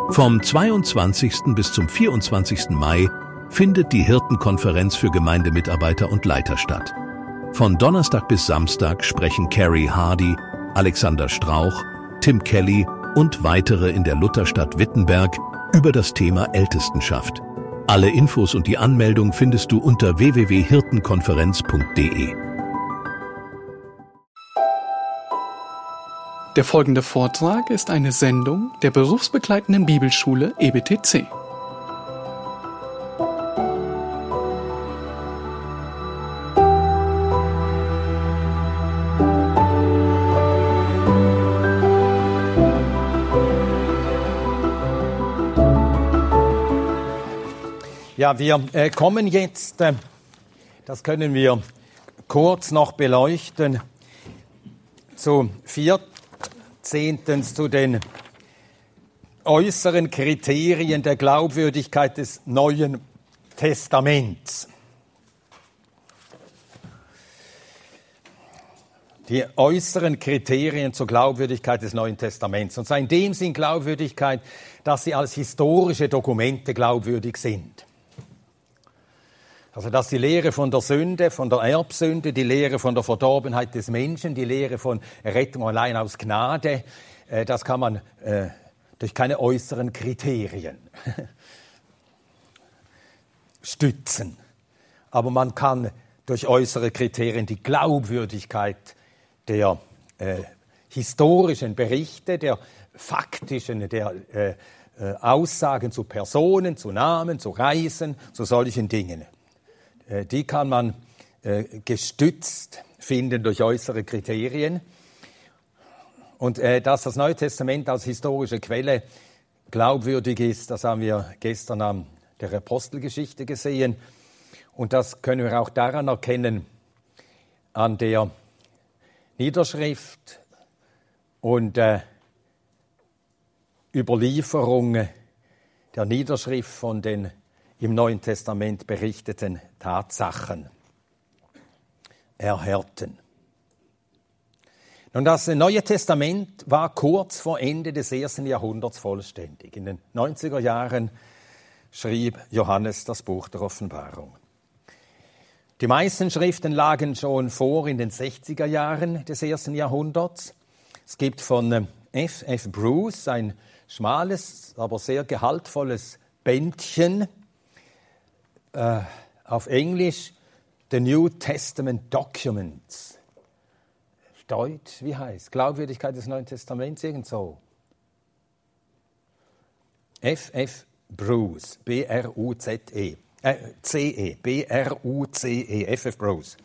Vom 22. bis zum 24. Mai findet die Hirtenkonferenz für Gemeindemitarbeiter und Leiter statt. Von Donnerstag bis Samstag sprechen Carrie Hardy, Alexander Strauch, Tim Kelly und weitere in der Lutherstadt Wittenberg über das Thema Ältestenschaft. Alle Infos und die Anmeldung findest du unter www.hirtenkonferenz.de. Der folgende Vortrag ist eine Sendung der berufsbegleitenden Bibelschule EBTC. Ja, wir kommen jetzt, das können wir kurz noch beleuchten, zu 14. zu den äußeren Kriterien der Glaubwürdigkeit des Neuen Testaments. Die äußeren Kriterien zur Glaubwürdigkeit des Neuen Testaments. Und zwar in dem Sinn Glaubwürdigkeit, dass sie als historische Dokumente glaubwürdig sind. Also dass die Lehre von der Sünde, von der Erbsünde, die Lehre von der Verdorbenheit des Menschen, die Lehre von Errettung allein aus Gnade, das kann man durch keine äußeren Kriterien stützen. Aber man kann durch äußere Kriterien die Glaubwürdigkeit der historischen Berichte, der faktischen, der Aussagen zu Personen, zu Namen, zu Reisen, zu solchen Dingen, die kann man gestützt finden durch äußere Kriterien. Und dass das Neue Testament als historische Quelle glaubwürdig ist, das haben wir gestern an der Apostelgeschichte gesehen. Und das können wir auch daran erkennen, an der Niederschrift und Überlieferung der Niederschrift von den im Neuen Testament berichteten Tatsachen erhärten. Nun, das Neue Testament war kurz vor Ende des 1. Jahrhunderts vollständig. In den 90er Jahren schrieb Johannes das Buch der Offenbarung. Die meisten Schriften lagen schon vor in den 60er Jahren des 1. Jahrhunderts. Es gibt von F.F. Bruce ein schmales, aber sehr gehaltvolles Bändchen, auf Englisch The New Testament Documents. Deutsch, wie heißt? Glaubwürdigkeit des Neuen Testaments, irgend so. F.F. Bruce, B-R-U-Z-E, C-E, B-R-U-C-E, F.F. Bruce.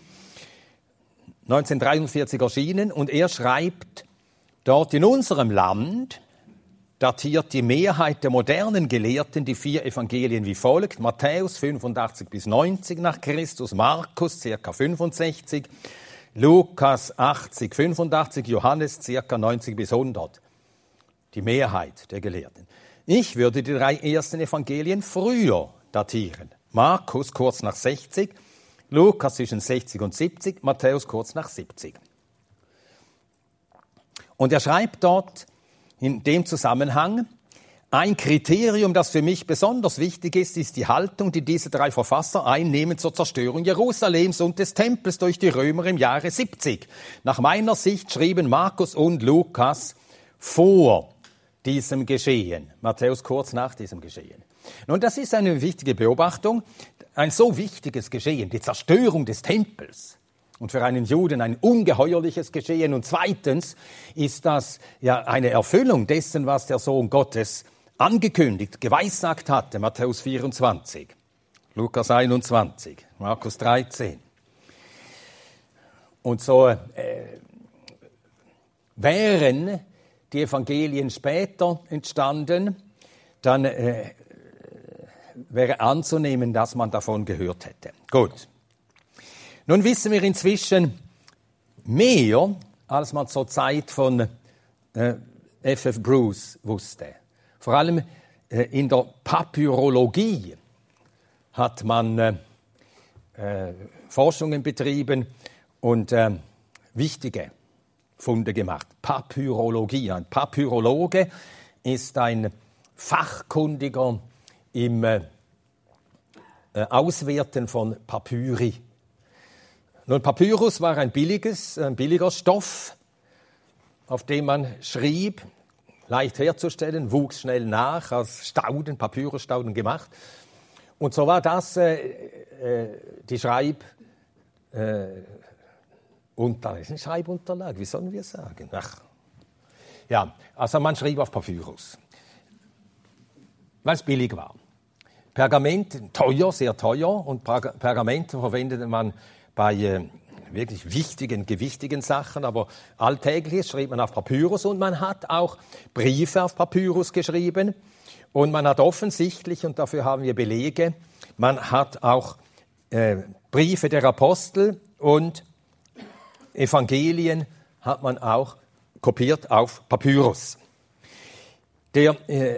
1943 erschienen und er schreibt dort: In unserem Land datiert die Mehrheit der modernen Gelehrten die 4 Evangelien wie folgt: Matthäus 85 bis 90 nach Christus, Markus ca. 65, Lukas 80, 85, Johannes ca. 90 bis 100. Die Mehrheit der Gelehrten. Ich würde die 3 ersten Evangelien früher datieren. Markus kurz nach 60, Lukas zwischen 60 und 70, Matthäus kurz nach 70. Und er schreibt dort in dem Zusammenhang: Ein Kriterium, das für mich besonders wichtig ist, ist die Haltung, die diese 3 Verfasser einnehmen zur Zerstörung Jerusalems und des Tempels durch die Römer im Jahre 70. Nach meiner Sicht schrieben Markus und Lukas vor diesem Geschehen, Matthäus kurz nach diesem Geschehen. Nun, das ist eine wichtige Beobachtung. Ein so wichtiges Geschehen, die Zerstörung des Tempels, und für einen Juden ein ungeheuerliches Geschehen. Und zweitens ist das ja eine Erfüllung dessen, was der Sohn Gottes angekündigt, geweissagt hatte. Matthäus 24, Lukas 21, Markus 13. Und so wären die Evangelien später entstanden, dann wäre anzunehmen, dass man davon gehört hätte. Gut. Nun wissen wir inzwischen mehr, als man zur Zeit von F.F. Bruce wusste. Vor allem in der Papyrologie hat man Forschungen betrieben und wichtige Funde gemacht. Papyrologie. Ein Papyrologe ist ein Fachkundiger im Auswerten von Papyri. Nun, Papyrus war ein billiger Stoff, auf dem man schrieb, leicht herzustellen, wuchs schnell nach, aus Stauden, Papyrusstauden gemacht. Und so war das die Schreibunterlage, wie sollen wir sagen? Ja, also man schrieb auf Papyrus, weil es billig war. Pergament, teuer, sehr teuer, und Pergamente verwendete man bei wirklich wichtigen, gewichtigen Sachen, aber alltägliches schrieb man auf Papyrus, und man hat auch Briefe auf Papyrus geschrieben, und man hat offensichtlich, und dafür haben wir Belege, man hat auch Briefe der Apostel und Evangelien hat man auch kopiert auf Papyrus. Der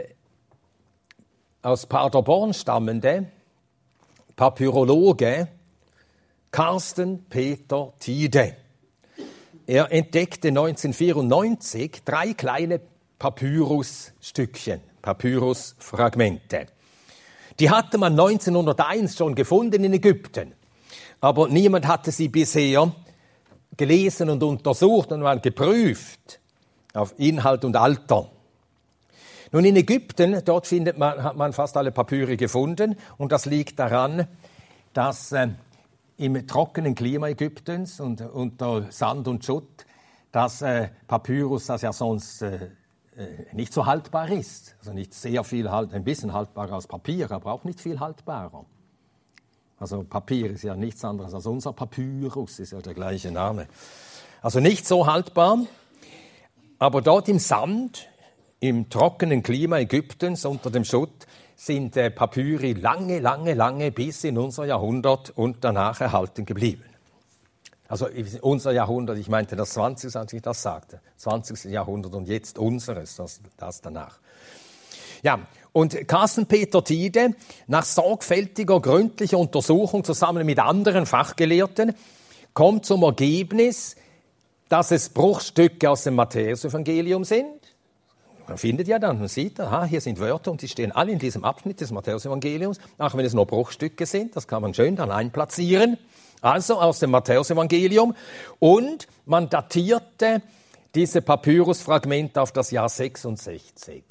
aus Paderborn stammende Papyrologe Carsten Peter Tiede, er entdeckte 1994 3 kleine Papyrusstückchen, Papyrusfragmente. Die hatte man 1901 schon gefunden in Ägypten, aber niemand hatte sie bisher gelesen und untersucht und man geprüft auf Inhalt und Alter. Nun, in Ägypten, dort hat man fast alle Papyri gefunden, und das liegt daran, dass im trockenen Klima Ägyptens und unter Sand und Schutt das Papyrus, das ja sonst nicht so haltbar ist, also nicht sehr viel, ein bisschen haltbarer als Papier, aber auch nicht viel haltbarer. Also Papier ist ja nichts anderes als unser Papyrus, ist ja der gleiche Name. Also nicht so haltbar, aber dort im Sand, im trockenen Klima Ägyptens unter dem Schutt sind Papyri lange bis in unser Jahrhundert und danach erhalten geblieben. Also unser Jahrhundert, ich meinte das 20. als ich das sagte. 20. Jahrhundert und jetzt unseres, das danach. Ja, und Carsten Peter Tiede, nach sorgfältiger, gründlicher Untersuchung zusammen mit anderen Fachgelehrten, kommt zum Ergebnis, dass es Bruchstücke aus dem Matthäusevangelium sind. Man findet ja dann, man sieht, aha, hier sind Wörter und die stehen alle in diesem Abschnitt des Matthäusevangeliums, auch wenn es nur Bruchstücke sind, das kann man schön dann einplatzieren. Also aus dem Matthäusevangelium, und man datierte diese Papyrusfragmente auf das Jahr 66.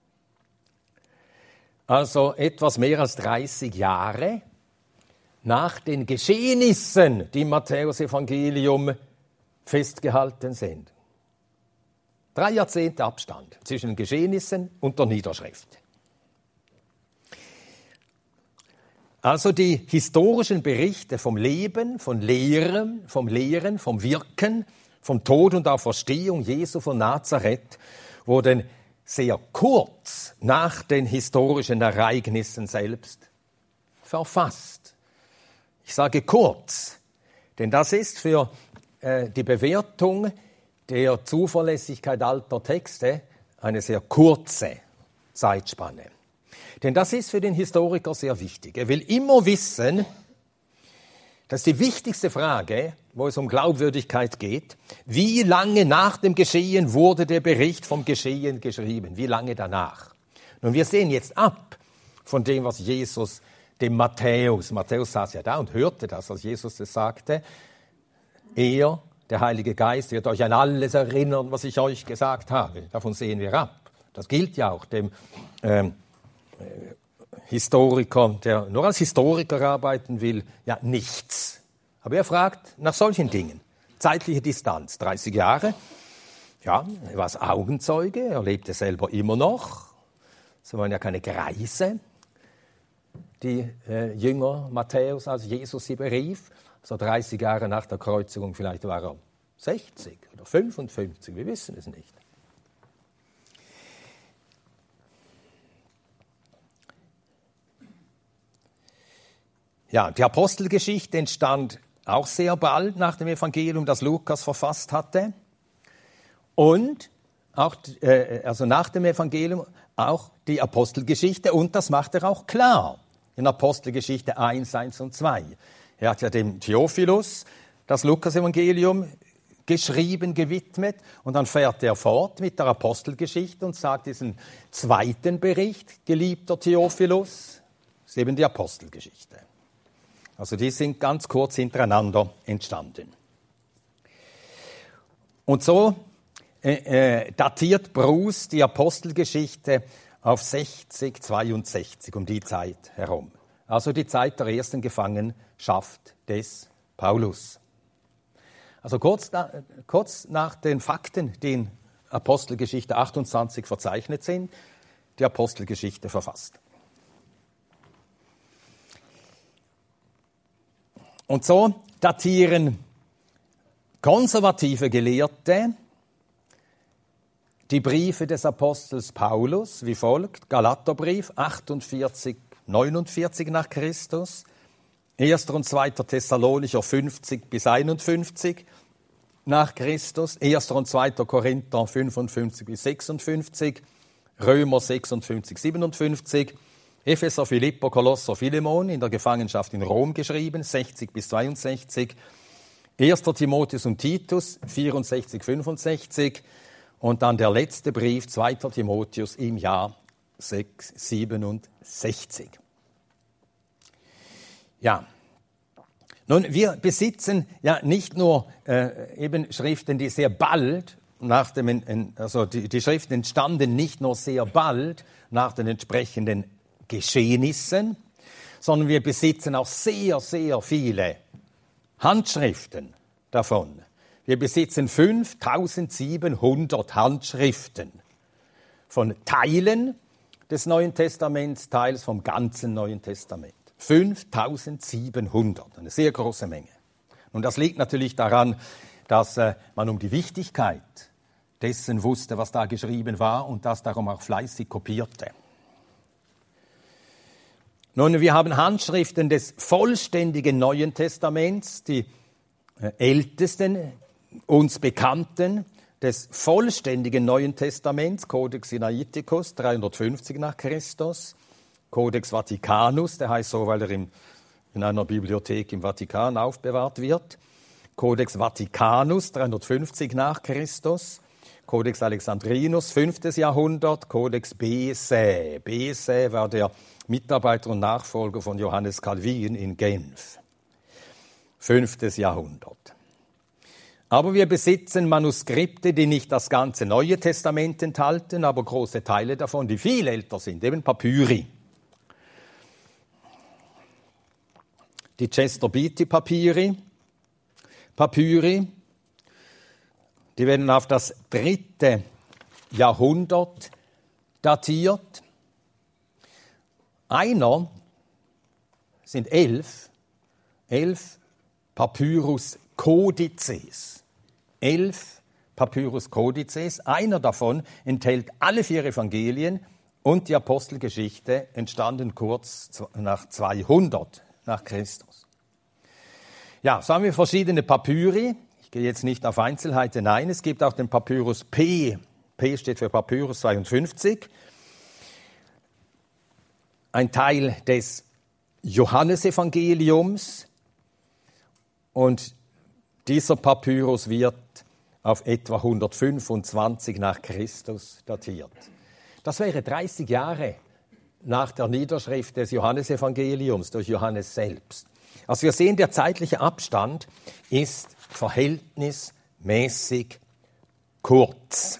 Also etwas mehr als 30 Jahre nach den Geschehnissen, die im Matthäusevangelium festgehalten sind. 3 Jahrzehnte Abstand zwischen den Geschehnissen und der Niederschrift. Also die historischen Berichte vom Leben, vom Lehren, vom Wirken, vom Tod und Auferstehung Jesu von Nazareth wurden sehr kurz nach den historischen Ereignissen selbst verfasst. Ich sage kurz, denn das ist für die Bewertung der Zuverlässigkeit alter Texte eine sehr kurze Zeitspanne. Denn das ist für den Historiker sehr wichtig. Er will immer wissen, das ist die wichtigste Frage, wo es um Glaubwürdigkeit geht, wie lange nach dem Geschehen wurde der Bericht vom Geschehen geschrieben? Wie lange danach? Nun, wir sehen jetzt ab von dem, was Jesus dem Matthäus saß ja da und hörte das, als Jesus das sagte, er, der Heilige Geist, wird euch an alles erinnern, was ich euch gesagt habe. Davon sehen wir ab. Das gilt ja auch dem Historiker, der nur als Historiker arbeiten will, ja nichts. Aber er fragt nach solchen Dingen. Zeitliche Distanz, 30 Jahre. Ja, er war Augenzeuge, er lebte selber immer noch. Es waren ja keine Greise, die Jünger Matthäus, als Jesus sie berief. So 30 Jahre nach der Kreuzigung, vielleicht war er 60 oder 55, wir wissen es nicht. Ja, die Apostelgeschichte entstand auch sehr bald nach dem Evangelium, das Lukas verfasst hatte. Und auch, also nach dem Evangelium auch die Apostelgeschichte. Und das macht er auch klar in Apostelgeschichte 1 und 2. Er hat ja dem Theophilus das Lukas-Evangelium geschrieben, gewidmet. Und dann fährt er fort mit der Apostelgeschichte und sagt diesen zweiten Bericht, geliebter Theophilus, ist eben die Apostelgeschichte. Also die sind ganz kurz hintereinander entstanden. Und so datiert Bruce die Apostelgeschichte auf 60, 62, um die Zeit herum. Also die Zeit der ersten Gefangenschaft des Paulus. Also kurz nach den Fakten, die in Apostelgeschichte 28 verzeichnet sind, die Apostelgeschichte verfasst. Und so datieren konservative Gelehrte die Briefe des Apostels Paulus wie folgt: Galaterbrief 48, 49 nach Christus, 1. und 2. Thessalonicher 50 bis 51 nach Christus, 1. und 2. Korinther 55 bis 56, Römer 56, 57, Epheser, Philipper, Kolosser, Philemon in der Gefangenschaft in Rom geschrieben, 60 bis 62, 1. Timotheus und Titus 64, 65 und dann der letzte Brief, 2. Timotheus im Jahr 67. Ja, nun, wir besitzen ja nicht nur eben Schriften, die sehr bald nach dem, also die Schriften entstanden nicht nur sehr bald nach den entsprechenden Geschehnissen, sondern wir besitzen auch sehr, sehr viele Handschriften davon. Wir besitzen 5700 Handschriften von Teilen des Neuen Testaments, teils vom ganzen Neuen Testament. 5700, eine sehr große Menge. Und das liegt natürlich daran, dass man um die Wichtigkeit dessen wusste, was da geschrieben war und das darum auch fleißig kopierte. Nun, wir haben Handschriften des vollständigen Neuen Testaments, die ältesten uns bekannten des vollständigen Neuen Testaments, Codex Sinaiticus 350 nach Christus, Codex Vaticanus, der heißt so, weil er in einer Bibliothek im Vatikan aufbewahrt wird, Codex Vaticanus 350 nach Christus, Codex Alexandrinus 5. Jahrhundert, Codex Besse. Besse war der Mitarbeiter und Nachfolger von Johannes Calvin in Genf. 5. Jahrhundert. Aber wir besitzen Manuskripte, die nicht das ganze Neue Testament enthalten, aber große Teile davon, die viel älter sind, eben Papyri. Die Chester Beatty Papyri, die werden auf das 3. Jahrhundert datiert. Einer sind 11 Papyrus Codices. 11 Papyrus Codices. Einer davon enthält alle 4 Evangelien und die Apostelgeschichte, entstanden kurz nach 200 nach Christus. Ja, so haben wir verschiedene Papyri. Ich gehe jetzt nicht auf Einzelheiten ein. Es gibt auch den Papyrus P. P steht für Papyrus 52. Ein Teil des Johannesevangeliums. Und dieser Papyrus wird auf etwa 125 nach Christus datiert. Das wäre 30 Jahre nach der Niederschrift des Johannesevangeliums durch Johannes selbst. Also wir sehen, der zeitliche Abstand ist verhältnismäßig kurz.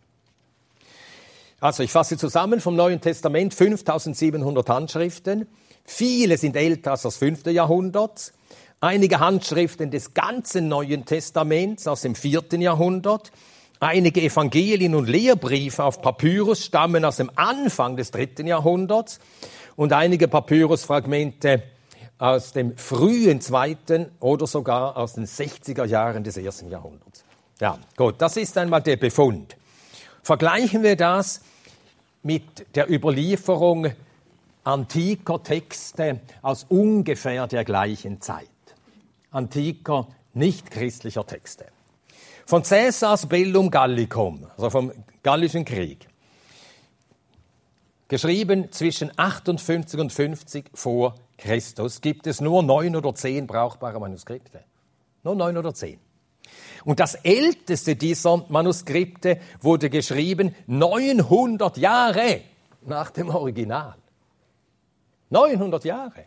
Also ich fasse zusammen vom Neuen Testament 5700 Handschriften. Viele sind älter als das 5. Jahrhundert. Einige Handschriften des ganzen Neuen Testaments aus dem 4. Jahrhundert. Einige Evangelien und Lehrbriefe auf Papyrus stammen aus dem Anfang des 3. Jahrhunderts. Und einige Papyrusfragmente aus dem frühen 2. oder sogar aus den 60er Jahren des 1. Jahrhunderts. Ja, gut, das ist einmal der Befund. Vergleichen wir das mit der Überlieferung antiker Texte aus ungefähr der gleichen Zeit. Antiker, nicht-christlicher Texte. Von Caesars Bellum Gallicum, also vom Gallischen Krieg, geschrieben zwischen 58 und 50 vor Christus, gibt es nur 9 oder 10 brauchbare Manuskripte. Nur 9 oder 10. Und das älteste dieser Manuskripte wurde geschrieben 900 Jahre nach dem Original. 900 Jahre.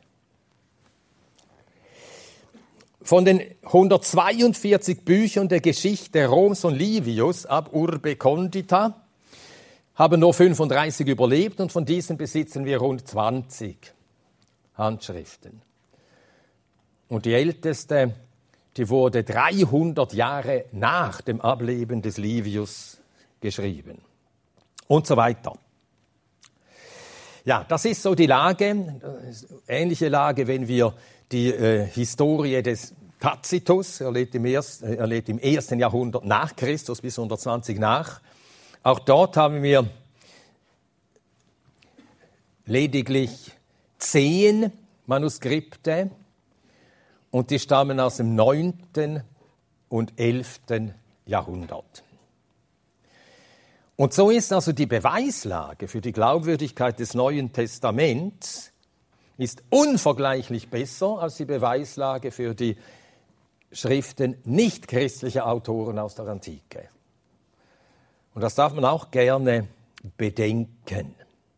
Von den 142 Büchern der Geschichte Roms und Livius ab Urbe Condita haben nur 35 überlebt und von diesen besitzen wir rund 20 Handschriften. Und die älteste, die wurde 300 Jahre nach dem Ableben des Livius geschrieben. Und so weiter. Ja, das ist so die Lage, ähnliche Lage, wenn wir die Historie des Tacitus, er lebt im 1. Jahrhundert nach Christus bis 120 nach. Auch dort haben wir lediglich 10 Manuskripte und die stammen aus dem 9. und 11. Jahrhundert. Und so ist also die Beweislage für die Glaubwürdigkeit des Neuen Testaments ist unvergleichlich besser als die Beweislage für die Schriften nichtchristlicher Autoren aus der Antike. Und das darf man auch gerne bedenken.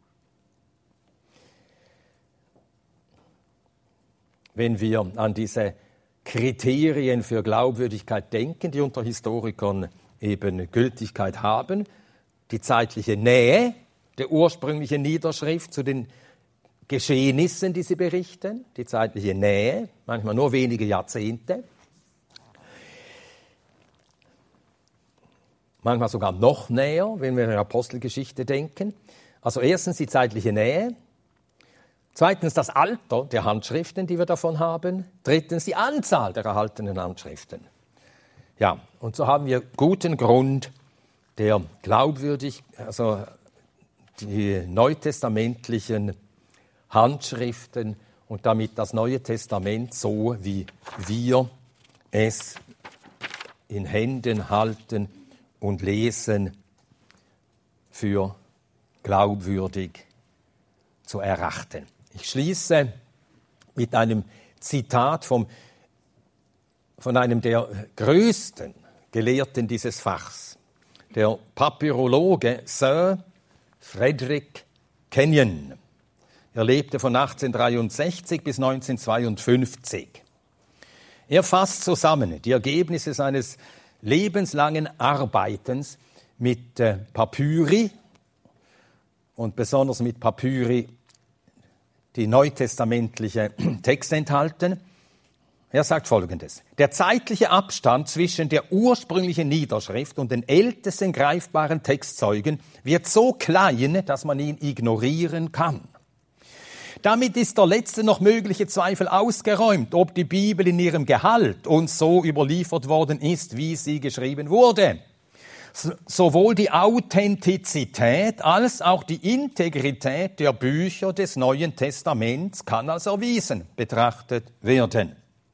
Wenn wir an diese Kriterien für Glaubwürdigkeit denken, die unter Historikern eben Gültigkeit haben, die zeitliche Nähe der ursprünglichen Niederschrift zu den Geschehnissen, die sie berichten, die zeitliche Nähe, manchmal nur wenige Jahrzehnte, manchmal sogar noch näher, wenn wir an die Apostelgeschichte denken. Also erstens die zeitliche Nähe, zweitens das Alter der Handschriften, die wir davon haben, drittens die Anzahl der erhaltenen Handschriften. Ja, und so haben wir guten Grund, der glaubwürdig, also die neutestamentlichen Handschriften und damit das Neue Testament, so wie wir es in Händen halten und lesen, für glaubwürdig zu erachten. Ich schließe mit einem Zitat von einem der größten Gelehrten dieses Fachs, der Papyrologe Sir Frederick Kenyon. Er lebte von 1863 bis 1952. Er fasst zusammen die Ergebnisse seines lebenslangen Arbeitens mit Papyri und besonders mit Papyri, die neutestamentliche Texte enthalten. Er sagt Folgendes: Der zeitliche Abstand zwischen der ursprünglichen Niederschrift und den ältesten greifbaren Textzeugen wird so klein, dass man ihn ignorieren kann. Damit ist der letzte noch mögliche Zweifel ausgeräumt, ob die Bibel in ihrem Gehalt uns so überliefert worden ist, wie sie geschrieben wurde. Sowohl die Authentizität als auch die Integrität der Bücher des Neuen Testaments kann als erwiesen betrachtet werden.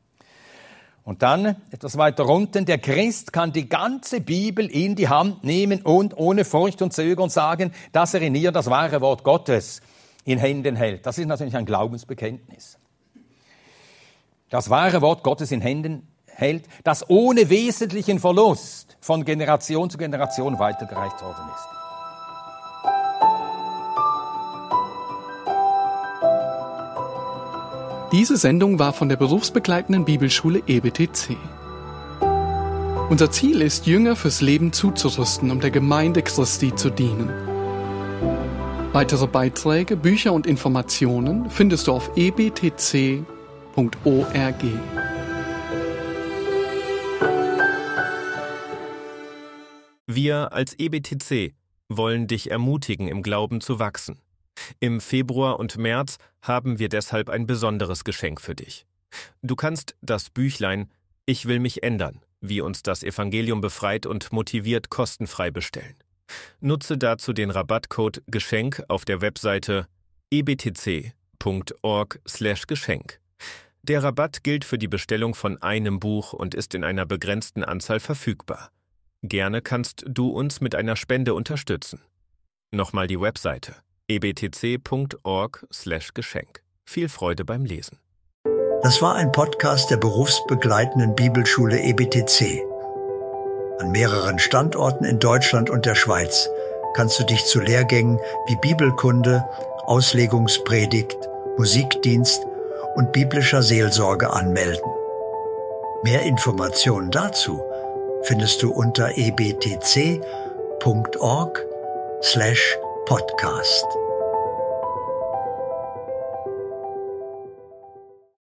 Und dann, etwas weiter unten, der Christ kann die ganze Bibel in die Hand nehmen und ohne Furcht und Zögern sagen, dass er in ihr das wahre Wort Gottes in Händen hält. Das ist natürlich ein Glaubensbekenntnis. Das wahre Wort Gottes in Händen hält, das ohne wesentlichen Verlust von Generation zu Generation weitergereicht worden ist. Diese Sendung war von der berufsbegleitenden Bibelschule EBTC. Unser Ziel ist, Jünger fürs Leben zuzurüsten, um der Gemeinde Christi zu dienen. Weitere Beiträge, Bücher und Informationen findest du auf ebtc.org. Wir als EBTC wollen dich ermutigen, im Glauben zu wachsen. Im Februar und März haben wir deshalb ein besonderes Geschenk für dich. Du kannst das Büchlein »Ich will mich ändern«, wie uns das Evangelium befreit und motiviert, kostenfrei bestellen. Nutze dazu den Rabattcode GESCHENK auf der Webseite ebtc.org/Geschenk. Der Rabatt gilt für die Bestellung von einem Buch und ist in einer begrenzten Anzahl verfügbar. Gerne kannst du uns mit einer Spende unterstützen. Nochmal die Webseite ebtc.org/Geschenk. Viel Freude beim Lesen. Das war ein Podcast der berufsbegleitenden Bibelschule EBTC. An mehreren Standorten in Deutschland und der Schweiz kannst du dich zu Lehrgängen wie Bibelkunde, Auslegungspredigt, Musikdienst und biblischer Seelsorge anmelden. Mehr Informationen dazu findest du unter ebtc.org/podcast.